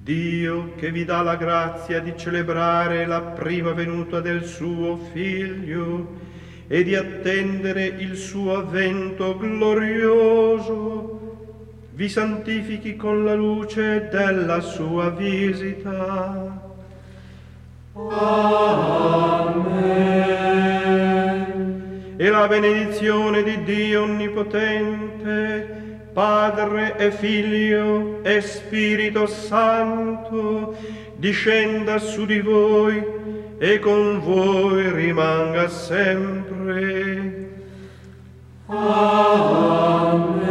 Dio che vi dà la grazia di celebrare la prima venuta del suo Figlio e di attendere il suo avvento glorioso, vi santifichi con la luce della sua visita. Amen. E la benedizione di Dio Onnipotente, Padre e Figlio e Spirito Santo, discenda su di voi e con voi rimanga sempre. Amen.